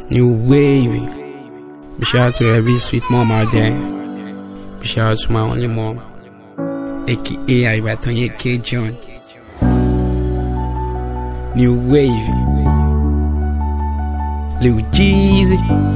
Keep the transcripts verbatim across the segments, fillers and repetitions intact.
New wavy. Be shout out to every sweet mom out there. Be shout out to my only mom, aka Ibatonye K. John. New wavy. Lil Jeezy.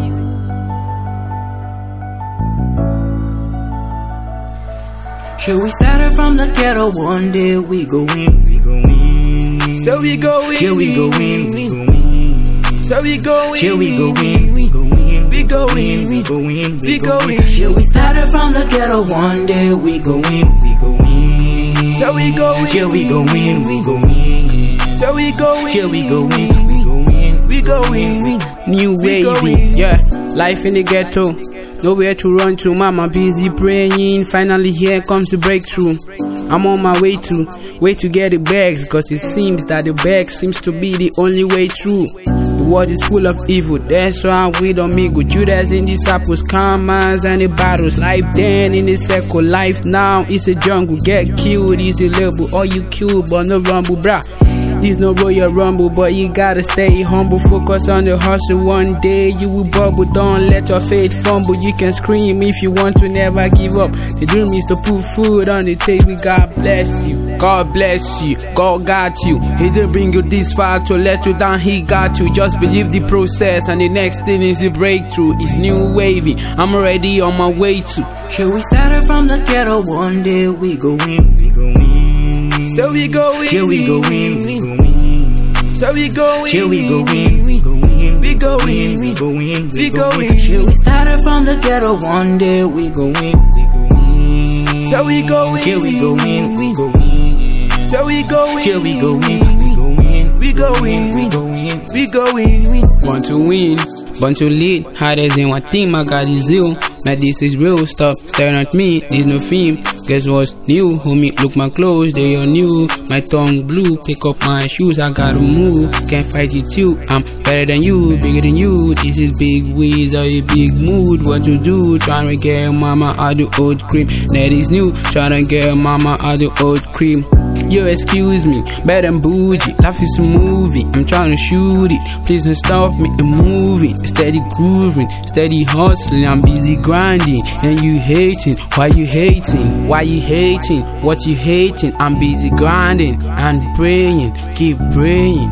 Sure, we started from the ghetto, one day we go in, we go in. So we go in, here we go in, we go in. So we go in, here we go in, we go in, we go in, we go in, we go in. Sure, we started from the ghetto, one day we go in, we go in. So we go in, here we go in, we go in. So we go in, here we go in, we go in, we go in. New wavy, yeah. Life in the ghetto, nowhere to run to. Mama busy praying. Finally here comes the breakthrough. I'm on my way to, way to get the bags, cause it seems that the bag seems to be the only way through. The world is full of evil, that's why we don't make good. Judas in disciples, commas and the battles. Life then in the circle, life now is a jungle. Get killed is the label, or you killed but no rumble, brah. This no Royal Rumble, but you gotta stay humble. Focus on the hustle, one day you will bubble. Don't let your faith fumble. You can scream if you want to, never give up. The dream is to put food on the table. God bless you, God bless you, God got you. He didn't bring you this far to let you down, He got you. Just believe the process, and the next thing is the breakthrough. It's new wavy, I'm already on my way to. Sure, we started from the ghetto, one day we go in, we go in. So we go in, here we go in, we go in. So we go in, here we go in, we go in, we go in, we go in, we go in. Sure, we started from the ghetto, one day we go in, we go in. So we go in, here we go in, we go in. So we go in, here we go in, we go in, we go in, we go in, we go in. Born to win, born to lead. Hardest in one thing, I got is zeal. Now this is real, stop staring at me, there's no theme. Guess what's new, homie, look my clothes, they are new. My tongue blue, pick up my shoes, I gotta move. Can't fight it too, I'm better than you, bigger than you. This is big ways or a big mood, what to do? Trying to get mama out the old cream, that is new. Trying to get mama out the old cream. Yo, excuse me, bad and bougie, life is a movie, I'm trying to shoot it. Please don't stop me, I'm moving, steady grooving, steady hustling, I'm busy grinding. And you hating, why you hating? Why you hating? What you hating? I'm busy grinding and praying, keep praying.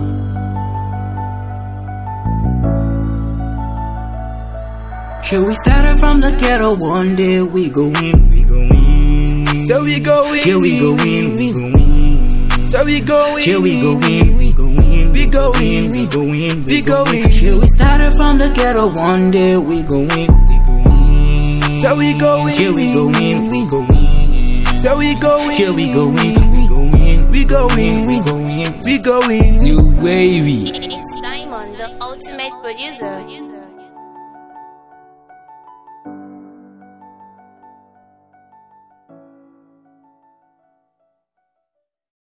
Sure, we started from the ghetto, one day we go in, we go in. So we go in, here we go in, we go in. So we go in, here we go in, we go in, we go in, we go in, we go in. Sure, we started from the ghetto, one day we go in, we go in. So we go in, here we go in, we go in. So we go in, here we go in, we go in, we go in, we go in, we go in. New wavy. It's Diamond, the ultimate producer.